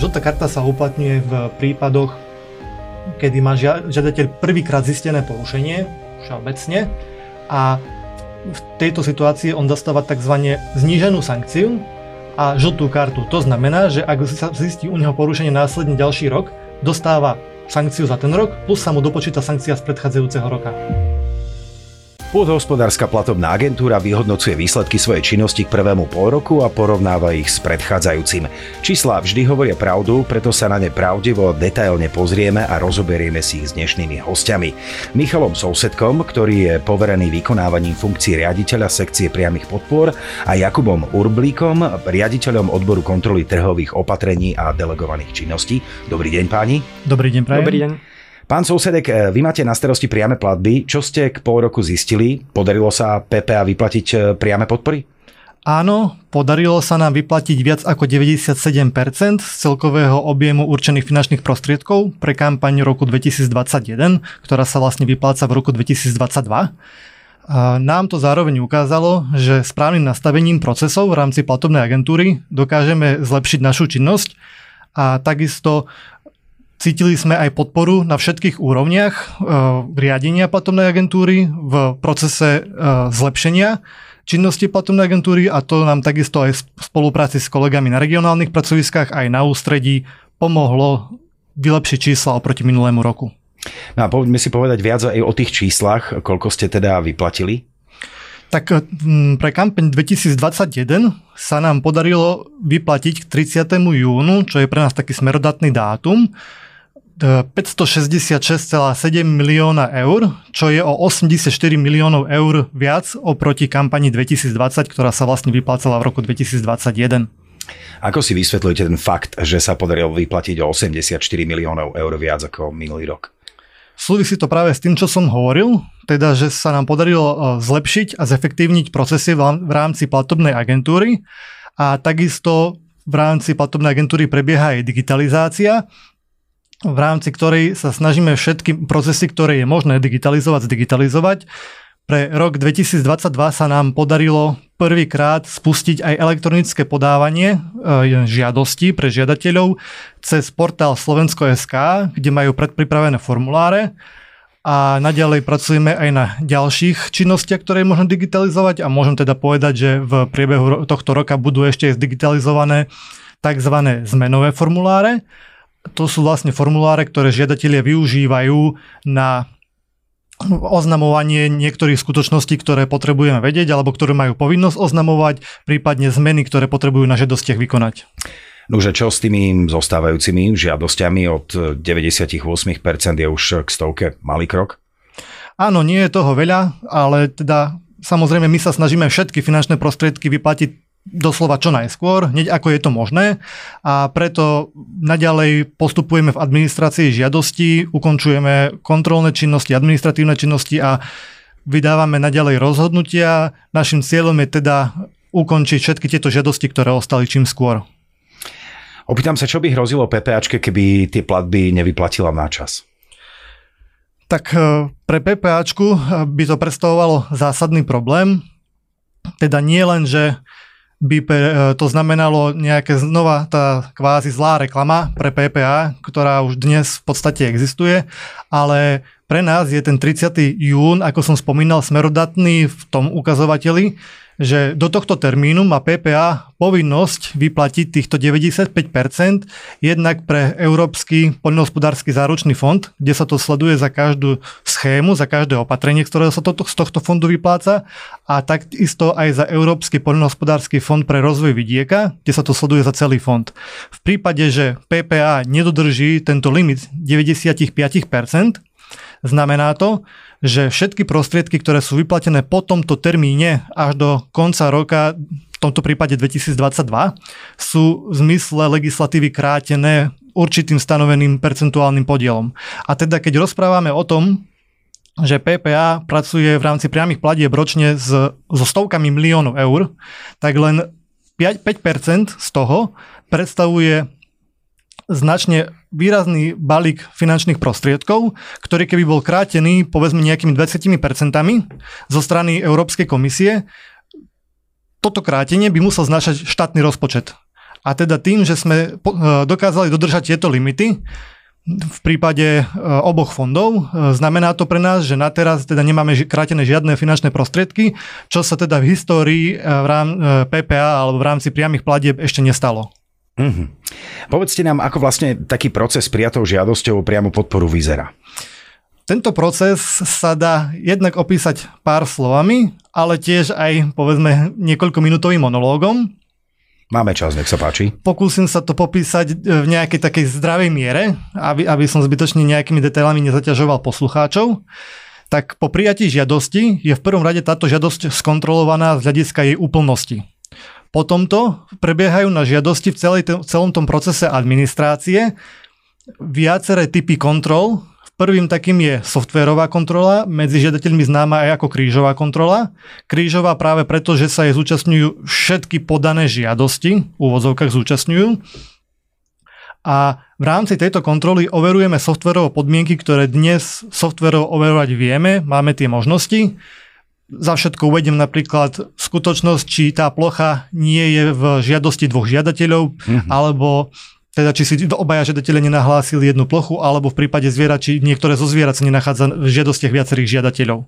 Žltá karta sa uplatňuje v prípadoch, kedy má žiadateľ prvýkrát zistené porušenie, všeobecne, a v tejto situácii on dostáva tzv. Zníženú sankciu a žltú kartu. To znamená, že ak sa zistí u neho porušenie následne ďalší rok, dostáva sankciu za ten rok, plus sa mu dopočíta sankcia z predchádzajúceho roka. Pôdohospodárska platobná agentúra vyhodnocuje výsledky svojej činnosti k prvému polroku a porovnáva ich s predchádzajúcim. Čísla vždy hovoria pravdu, preto sa na ne pravdivo detailne pozrieme a rozoberieme si ich s dnešnými hostiami. Michalom Sousedkom, ktorý je poverený vykonávaním funkcií riaditeľa sekcie priamych podpor, a Jakubom Urblíkom, riaditeľom odboru kontroly trhových opatrení a delegovaných činností. Dobrý deň, páni. Dobrý deň, prajem. Dobrý deň. Pán Sousedek, vy máte na starosti priame platby. Čo ste k pol roku zistili? Podarilo sa PPA vyplatiť priame podpory? Áno, podarilo sa nám vyplatiť viac ako 97% z celkového objemu určených finančných prostriedkov pre kampaň roku 2021, ktorá sa vlastne vypláca v roku 2022. Nám to zároveň ukázalo, že správnym nastavením procesov v rámci platobnej agentúry dokážeme zlepšiť našu činnosť a takisto cítili sme aj podporu na všetkých úrovniach riadenia platobnej agentúry v procese zlepšenia činnosti platobnej agentúry, a to nám takisto aj v spolupráci s kolegami na regionálnych pracoviskách aj na ústredí pomohlo vylepšiť čísla oproti minulému roku. No a poďme si povedať viac aj o tých číslach, koľko ste teda vyplatili? Tak pre kampaň 2021 sa nám podarilo vyplatiť k 30. júnu, čo je pre nás taký smerodatný dátum, 566,7 milióna eur, čo je o 84 miliónov eur viac oproti kampani 2020, ktorá sa vlastne vyplácala v roku 2021. Ako si vysvetľujete ten fakt, že sa podarilo vyplatiť o 84 miliónov eur viac ako minulý rok? Súvisí to práve s tým, čo som hovoril, teda, že sa nám podarilo zlepšiť a zefektívniť procesy v rámci platobnej agentúry, a takisto v rámci platobnej agentúry prebieha aj digitalizácia, v rámci ktorej sa snažíme všetky procesy, ktoré je možné zdigitalizovať. Pre rok 2022 sa nám podarilo prvýkrát spustiť aj elektronické podávanie žiadostí pre žiadateľov cez portál Slovensko.sk, kde majú predpripravené formuláre, a naďalej pracujeme aj na ďalších činnostiach, ktoré môžeme digitalizovať, a môžem teda povedať, že v priebehu tohto roka budú ešte zdigitalizované tzv. Zmenové formuláre. To sú vlastne formuláre, ktoré žiadatelia využívajú na oznamovanie niektorých skutočností, ktoré potrebujeme vedieť alebo ktoré majú povinnosť oznamovať, prípadne zmeny, ktoré potrebujú na žiadostiach vykonať. Nože čo s tými zostávajúcimi žiadosťami od 98% je už k stovke malý krok? Áno, nie je toho veľa, ale teda samozrejme my sa snažíme všetky finančné prostriedky vyplatiť doslova čo najskôr, hneď ako je to možné, a preto naďalej postupujeme v administrácii žiadostí, ukončujeme kontrolné činnosti, administratívne činnosti a vydávame naďalej rozhodnutia. Našim cieľom je teda ukončiť všetky tieto žiadosti, ktoré ostali čím skôr. Opýtam sa, čo by hrozilo PPAčke, keby tie platby nevyplatila na čas? Tak pre PPAčku by to predstavovalo zásadný problém. Teda nie len, že by to znamenalo nejaké znova tá kvázi zlá reklama pre PPA, ktorá už dnes v podstate existuje, ale pre nás je ten 30. jún, ako som spomínal, smerodatný v tom ukazovateli, že do tohto termínu má PPA povinnosť vyplatiť týchto 95% jednak pre Európsky poľnohospodársky záručný fond, kde sa to sleduje za každú schému, za každé opatrenie, ktoré sa z tohto fondu vypláca, a takisto aj za Európsky poľnohospodársky fond pre rozvoj vidieka, kde sa to sleduje za celý fond. V prípade, že PPA nedodrží tento limit 95%, znamená to, že všetky prostriedky, ktoré sú vyplatené po tomto termíne až do konca roka, v tomto prípade 2022, sú v zmysle legislatívy krátené určitým stanoveným percentuálnym podielom. A teda keď rozprávame o tom, že PPA pracuje v rámci priamych platieb ročne so stovkami miliónov eur, tak len 5% z toho predstavuje značne výrazný balík finančných prostriedkov, ktorý keby bol krátený povedzme nejakými 20% zo strany Európskej komisie, toto krátenie by musel znášať štátny rozpočet. A teda tým, že sme dokázali dodržať tieto limity v prípade oboch fondov, znamená to pre nás, že na teraz teda nemáme krátené žiadne finančné prostriedky, čo sa teda v histórii PPA alebo v rámci priamych platieb ešte nestalo. Mm-hmm. Povedzte nám, ako vlastne taký proces prijatou žiadosťou o priamu podporu vyzerá. Tento proces sa dá jednak opísať pár slovami, ale tiež aj, povedzme, niekoľkominútovým monológom. Máme čas, nech sa páči. Pokúsim sa to popísať v nejakej takej zdravej miere, aby som zbytočne nejakými detailami nezaťažoval poslucháčov. Tak po prijatí žiadosti je v prvom rade táto žiadosť skontrolovaná z hľadiska jej úplnosti. Po tomto prebiehajú na žiadosti v celom tom procese administrácie viaceré typy kontrol. Prvým takým je softvérová kontrola, medzi žiadateľmi známa aj ako krížová kontrola. Krížová práve preto, že sa jej zúčastňujú všetky podané žiadosti, v úvodzovkách zúčastňujú. A v rámci tejto kontroly overujeme softwérové podmienky, ktoré dnes softvérovo overovať vieme, máme tie možnosti. Za všetko uvediem napríklad skutočnosť, či tá plocha nie je v žiadosti dvoch žiadateľov, alebo teda či si obaja žiadatelia nenahlásili jednu plochu, alebo v prípade zvierat, či niektoré zo zvierat sa nenachádza v žiadostiach viacerých žiadateľov.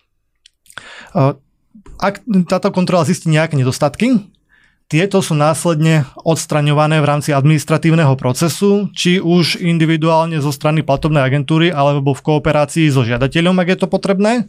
Ak táto kontrola zistí nejaké nedostatky, tieto sú následne odstraňované v rámci administratívneho procesu, či už individuálne zo strany platobnej agentúry, alebo v kooperácii so žiadateľom, ak je to potrebné.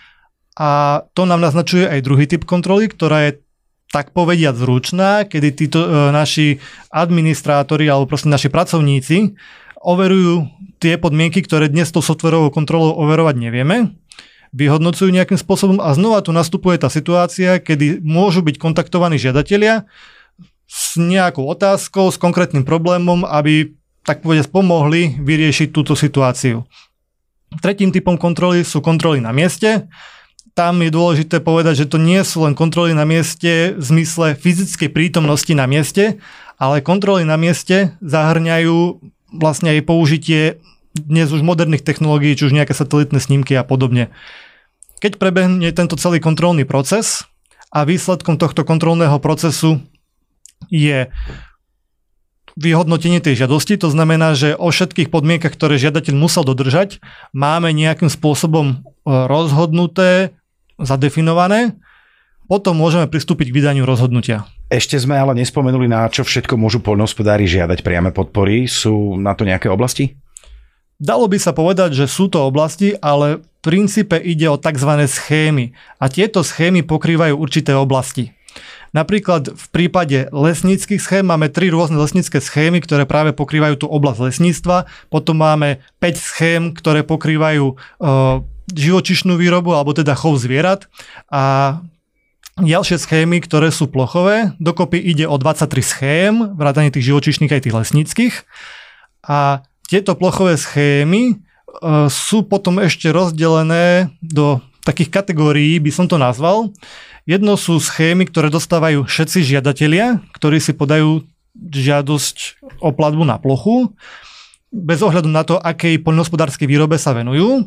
A to nám naznačuje aj druhý typ kontroly, ktorá je tak povediať zručná, kedy títo naši administrátori alebo proste naši pracovníci overujú tie podmienky, ktoré dnes tou softwarovou kontrolou overovať nevieme, vyhodnocujú nejakým spôsobom a znova tu nastupuje tá situácia, kedy môžu byť kontaktovaní žiadatelia s nejakou otázkou, s konkrétnym problémom, aby tak povediať pomohli vyriešiť túto situáciu. Tretím typom kontroly sú kontroly na mieste. Tam je dôležité povedať, že to nie sú len kontroly na mieste v zmysle fyzickej prítomnosti na mieste, ale kontroly na mieste zahrňajú vlastne aj použitie dnes už moderných technológií, či už nejaké satelitné snímky a podobne. Keď prebehne tento celý kontrolný proces a výsledkom tohto kontrolného procesu je vyhodnotenie tej žiadosti, to znamená, že o všetkých podmienkach, ktoré žiadateľ musel dodržať, máme nejakým spôsobom rozhodnuté, zadefinované, potom môžeme pristúpiť k vydaniu rozhodnutia. Ešte sme ale nespomenuli, na čo všetko môžu poľnohospodári žiadať priame podpory. Sú na to nejaké oblasti? Dalo by sa povedať, že sú to oblasti, ale v princípe ide o tzv. Schémy. A tieto schémy pokrývajú určité oblasti. Napríklad v prípade lesníckych schém máme 3 rôzne lesnícke schémy, ktoré práve pokrývajú tú oblasť lesníctva. Potom máme 5 schém, ktoré pokrývajú živočíšnu výrobu, alebo teda chov zvierat. A ďalšie schémy, ktoré sú plochové, dokopy ide o 23 schém, vrátane tých živočíšnych aj tých lesníckych. A tieto plochové schémy sú potom ešte rozdelené do takých kategórií, by som to nazval. Jedno sú schémy, ktoré dostávajú všetci žiadatelia, ktorí si podajú žiadosť o platbu na plochu, bez ohľadu na to, akej poľnohospodárskej výrobe sa venujú.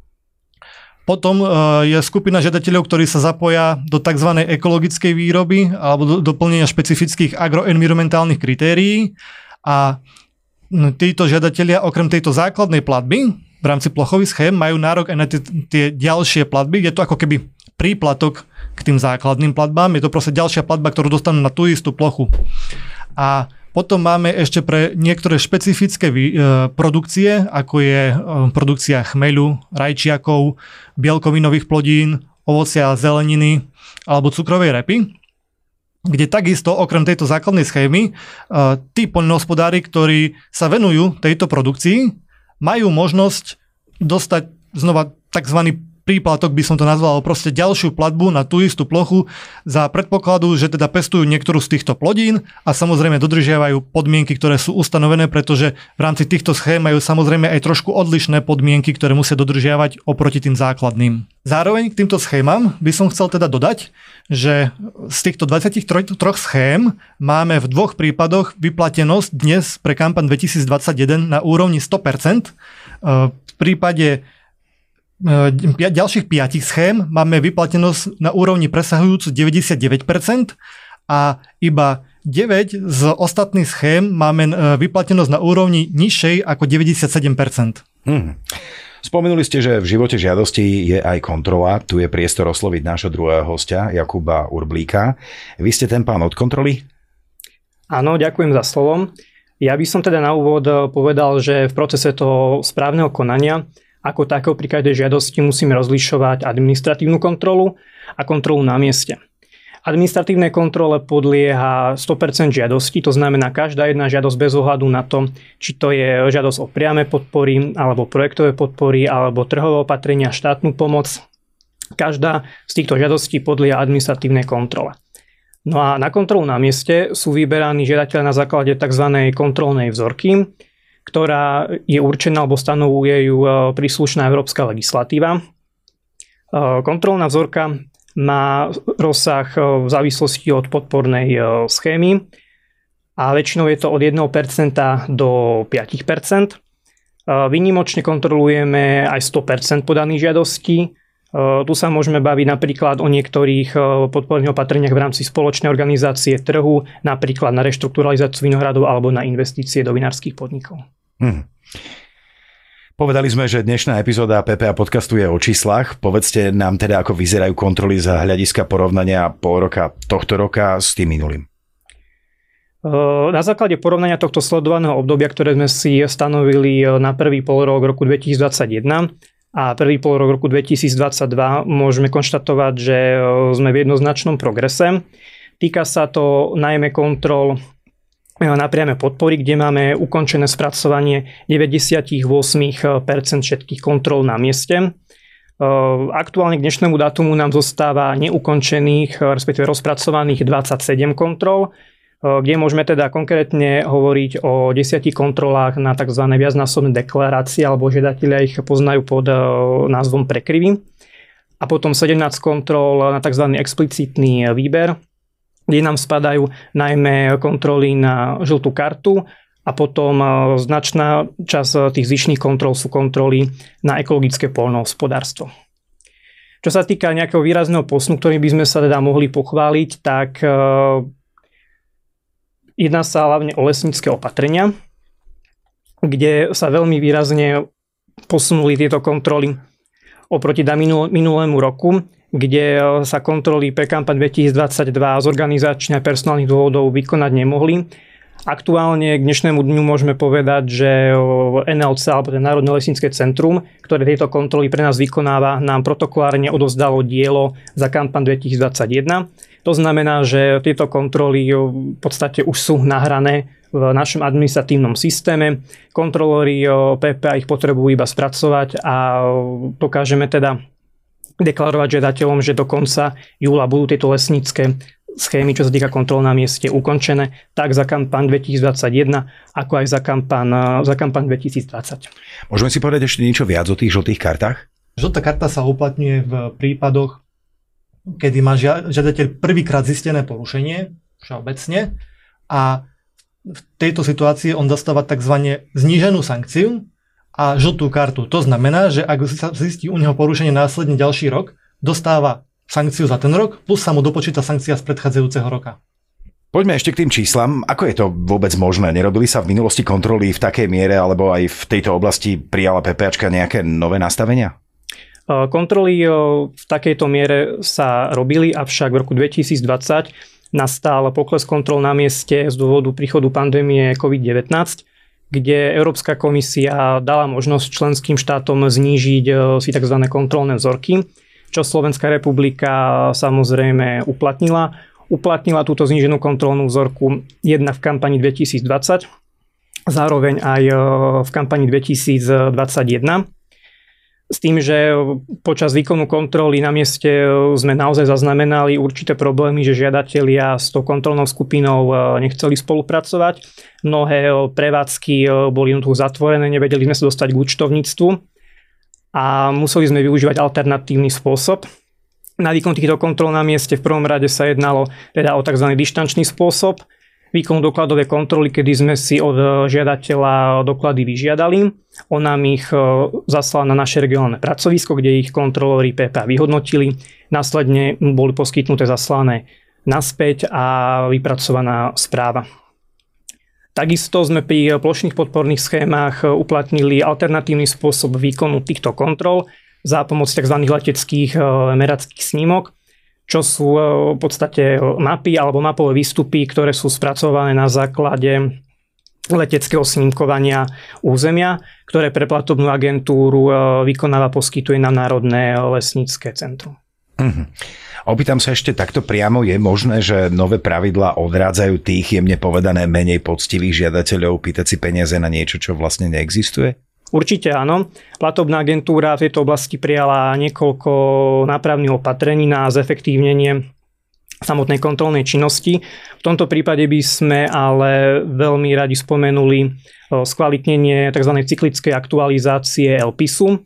Potom je skupina žiadateľov, ktorí sa zapoja do tzv. Ekologickej výroby alebo do doplnenia špecifických agroenvironmentálnych kritérií a títo žiadatelia okrem tejto základnej platby v rámci plochových schém majú nárok aj na tie ďalšie platby. Je to ako keby príplatok k tým základným platbám. Je to proste ďalšia platba, ktorú dostanú na tú istú plochu. A potom máme ešte pre niektoré špecifické produkcie, ako je produkcia chmeľu, rajčiakov, bielkovinových plodín, ovocia a zeleniny alebo cukrovej repy, kde takisto okrem tejto základnej schémy tí poľnohospodári, ktorí sa venujú tejto produkcii, majú možnosť dostať znova tzv. Príplatok by som to nazval, proste ďalšiu platbu na tú istú plochu za predpokladu, že teda pestujú niektorú z týchto plodín a samozrejme dodržiavajú podmienky, ktoré sú ustanovené, pretože v rámci týchto schém majú samozrejme aj trošku odlišné podmienky, ktoré musia dodržiavať oproti tým základným. Zároveň k týmto schémam by som chcel teda dodať, že z týchto 23 schém máme v 2 prípadoch vyplatenosť dnes pre kampaň 2021 na úrovni 100%. V prípade ďalších 5 schém máme vyplatenosť na úrovni presahujúcu 99% a iba 9 z ostatných schém máme vyplatenosť na úrovni nižšej ako 97%. Spomenuli ste, že v živote žiadosti je aj kontrola. Tu je priestor osloviť nášho druhého hostia, Jakuba Urblíka. Vy ste ten pán od kontroly? Áno, ďakujem za slovo. Ja by som teda na úvod povedal, že v procese toho správneho konania ako takého pri každej žiadosti musíme rozlišovať administratívnu kontrolu a kontrolu na mieste. Administratívnej kontrole podlieha 100% žiadosti, to znamená každá jedna žiadosť bez ohľadu na to, či to je žiadosť o priame podpory, alebo projektové podpory, alebo trhové opatrenia, štátnu pomoc. Každá z týchto žiadostí podlieha administratívnej kontrole. No a na kontrolu na mieste sú vyberaní žiadatelia na základe tzv. Kontrolnej vzorky, ktorá je určená alebo stanovuje ju príslušná európska legislatíva. Kontrolná vzorka má rozsah v závislosti od podpornej schémy a väčšinou je to od 1% do 5%. Výnimočne kontrolujeme aj 100% podaných žiadostí. Tu sa môžeme baviť napríklad o niektorých podporných opatreniach v rámci spoločnej organizácie trhu, napríklad na reštrukturalizáciu vinohradov alebo na investície do vinárskych podnikov. Povedali sme, že dnešná epizóda PPA podcastu je o číslach. Povedzte nám teda, ako vyzerajú kontroly za hľadiska porovnania pol roka tohto roka s tým minulým. Na základe porovnania tohto sledovaného obdobia, ktoré sme si stanovili na prvý polrok roku 2021 a prvý polrok roku 2022, môžeme konštatovať, že sme v jednoznačnom progrese. Týka sa to najmä kontrol na priame podpory, kde máme ukončené spracovanie 98% všetkých kontrol na mieste. Aktuálne k dnešnému dátumu nám zostáva neukončených, respektíve rozpracovaných 27 kontrol, kde môžeme teda konkrétne hovoriť o 10 kontrolách na tzv. Viacnásobné deklarácie, alebo žiadatelia ich poznajú pod názvom prekryvy. A potom 17 kontrol na tzv. Explicitný výber, kde nám spadajú najmä kontroly na žltú kartu a potom značná časť tých zvyšných kontrol sú kontroly na ekologické poľnohospodárstvo. Čo sa týka nejakého výrazného posunu, ktorým by sme sa teda mohli pochváliť, tak jedná sa hlavne o lesnícke opatrenia, kde sa veľmi výrazne posunuli tieto kontroly oproti minulému roku, kde sa kontroly pre kampaň 2022 z organizačných a personálnych dôvodov vykonať nemohli. Aktuálne k dnešnému dňu môžeme povedať, že NLC, alebo Národné lesnícke centrum, ktoré tieto kontroly pre nás vykonáva, nám protokolárne odovzdalo dielo za kampaň 2021. To znamená, že tieto kontroly v podstate už sú nahrané v našom administratívnom systéme. Kontrolóri PPA ich potrebujú iba spracovať a dokážeme teda deklarovať žiadateľom, že do konca júla budú tieto lesnícke schémy, čo sa týka kontrol na mieste, ukončené, tak za kampaň 2021, ako aj za kampaň 2020. Môžeme si povedať ešte niečo viac o tých žltých kartách? Žltá karta sa uplatňuje v prípadoch, kedy má žiadateľ prvýkrát zistené porušenie, všeobecne, a v tejto situácii on dostáva tzv. Zníženú sankciu a žltú kartu. To znamená, že ak sa zistí u neho porušenie následne ďalší rok, dostáva sankciu za ten rok, plus sa mu dopočíta sankcia z predchádzajúceho roka. Poďme ešte k tým číslam. Ako je to vôbec možné? Nerobili sa v minulosti kontroly v takej miere, alebo aj v tejto oblasti prijala PPAčka nejaké nové nastavenia? Kontroly v takejto miere sa robili, avšak v roku 2020 nastal pokles kontrol na mieste z dôvodu príchodu pandémie COVID-19, kde Európska komisia dala možnosť členským štátom znížiť si tzv. Kontrolné vzorky, čo Slovenská republika samozrejme uplatnila. Uplatnila túto zníženú kontrolnú vzorku jedna v kampani 2020, zároveň aj v kampani 2021. S tým, že počas výkonu kontroly na mieste sme naozaj zaznamenali určité problémy, že žiadatelia s tou kontrolnou skupinou nechceli spolupracovať. Mnohé prevádzky boli zatvorené, nevedeli sme sa dostať k účtovníctvu a museli sme využívať alternatívny spôsob. Na výkon týchto kontrol na mieste v prvom rade sa jednalo teda o tzv. Dištančný spôsob, výkon dokladovej kontroly, kedy sme si od žiadateľa doklady vyžiadali. On nám ich zaslal na naše regionálne pracovisko, kde ich kontrolóri PPA vyhodnotili. Následne boli poskytnuté zaslané naspäť a vypracovaná správa. Takisto sme pri plošných podporných schémach uplatnili alternatívny spôsob výkonu týchto kontrol za pomoc tzv. Leteckých merackých snímok, čo sú v podstate mapy alebo mapové výstupy, ktoré sú spracované na základe leteckého snímkovania územia, ktoré pre platobnú agentúru vykonáva, poskytuje nám Národné lesnícke centrum. Opýtam sa ešte takto priamo, je možné, že nové pravidlá odrádzajú tých, jemne povedané, menej poctivých žiadateľov pýtať si peniaze na niečo, čo vlastne neexistuje? Určite áno. Platobná agentúra v tejto oblasti prijala niekoľko nápravných opatrení na zefektívnenie samotnej kontrolnej činnosti. V tomto prípade by sme ale veľmi radi spomenuli skvalitnenie tzv. Cyklickej aktualizácie LPISu,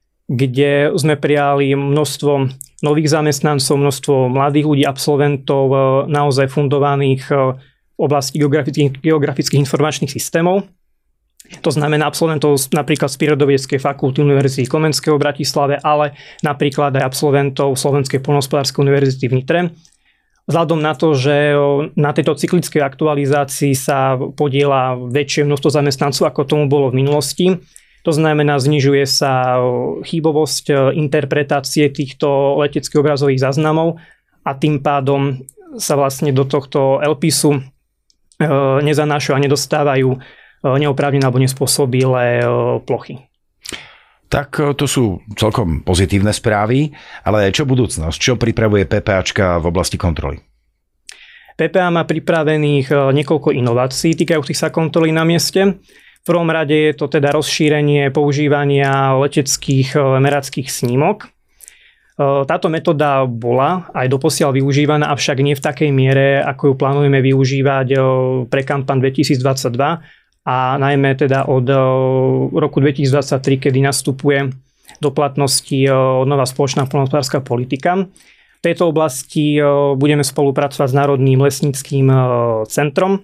kde sme prijali množstvo nových zamestnancov, množstvo mladých ľudí, absolventov naozaj fundovaných v oblasti geografických informačných systémov. To znamená absolventov napríklad z Prírodovedeckej fakulty Univerzity Komenského v Bratislave, ale napríklad aj absolventov Slovenskej poľnohospodárskej univerzity v Nitre. Vzhľadom na to, že na tejto cyklickej aktualizácii sa podieľa väčšie množstvo zamestnancov, ako tomu bolo v minulosti. To znamená, znižuje sa chybovosť interpretácie týchto leteckých obrazových záznamov a tým pádom sa vlastne do tohto LPISu nezanášajú a nedostávajú neoprávnené alebo nespôsobilé plochy. Tak to sú celkom pozitívne správy, ale čo budúcnosť? Čo pripravuje PPAčka v oblasti kontroly? PPA má pripravených niekoľko inovácií týkajúcich sa kontroly na mieste. V prvom rade je to teda rozšírenie používania leteckých merackých snímok. Táto metóda bola aj doposiaľ využívaná, avšak nie v takej miere, ako ju plánujeme využívať pre kampaň 2022 a najmä teda od roku 2023, kedy nastupuje do platnosti nová spoločná poľnohospodárska politika. V tejto oblasti budeme spolupracovať s Národným lesníckym centrom.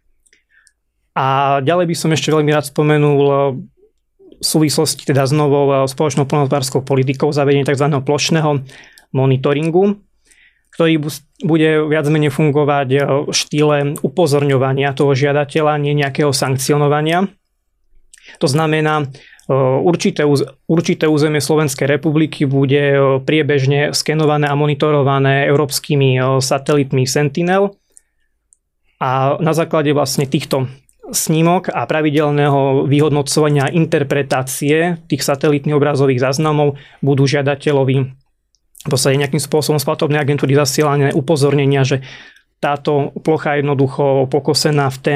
A ďalej by som ešte veľmi rád spomenul v súvislosti teda s novou spoločnou poľnohospodárskou politikou zavedenie tzv. Plošného monitoringu, ktorý bude viac menej fungovať v štýle upozorňovania toho žiadateľa, nie nejakého sankcionovania. To znamená, určité územie Slovenskej republiky bude priebežne skenované a monitorované európskymi satelitmi Sentinel a na základe vlastne týchto snímok a pravidelného vyhodnocovania a interpretácie tých satelitných obrazových záznamov budú žiadateľovi v podstate nejakým spôsobom z platobnej agentúry zasielané upozornenia, že táto plocha je jednoducho pokosená v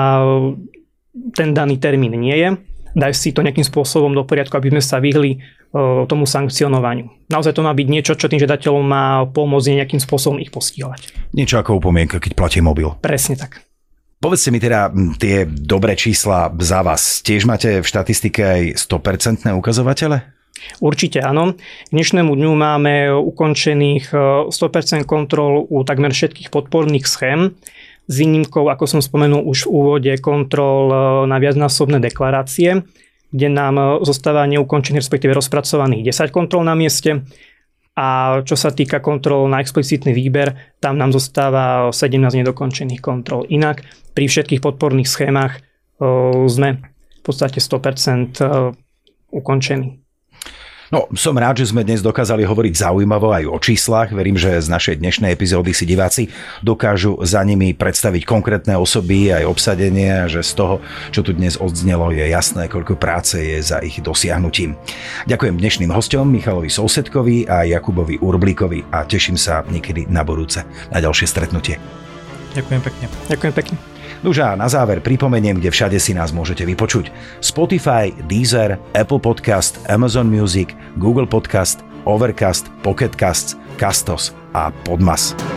ten daný termín nie je. Daj si to nejakým spôsobom do poriadku, aby sme sa vyhli tomu sankcionovaniu. Naozaj to má byť niečo, čo tým žiadateľom má pomôcť nejakým spôsobom ich postihovať. Niečo ako upomienka, keď platí mobil. Presne tak. Povedzte mi teda tie dobré čísla za vás. Tiež máte v štatistike aj 100% ukazovatele? Určite áno. K dnešnému dňu máme ukončených 100% kontrol u takmer všetkých podporných schém. S výnimkou, ako som spomenul už v úvode, kontrol na viacnásobné deklarácie, kde nám zostáva neukončených, respektíve rozpracovaných 10 kontrol na mieste. A čo sa týka kontrol na explicitný výber, tam nám zostáva 17 nedokončených kontrol. Inak pri všetkých podporných schémach sme v podstate 100% ukončení. No, som rád, že sme dnes dokázali hovoriť zaujímavo aj o číslach. Verím, že z našej dnešnej epizódy si diváci dokážu za nimi predstaviť konkrétne osoby aj obsadenie a že z toho, čo tu dnes odznelo, je jasné, koľko práce je za ich dosiahnutím. Ďakujem dnešným hosťom Michalovi Sousedkovi a Jakubovi Urblíkovi a teším sa niekedy na budúce na ďalšie stretnutie. Ďakujem pekne. Ďakujem pekne. Nuž a na záver pripomeniem, kde všade si nás môžete vypočuť. Spotify, Deezer, Apple Podcast, Amazon Music, Google Podcast, Overcast, Pocket Casts, Castos a Podmas.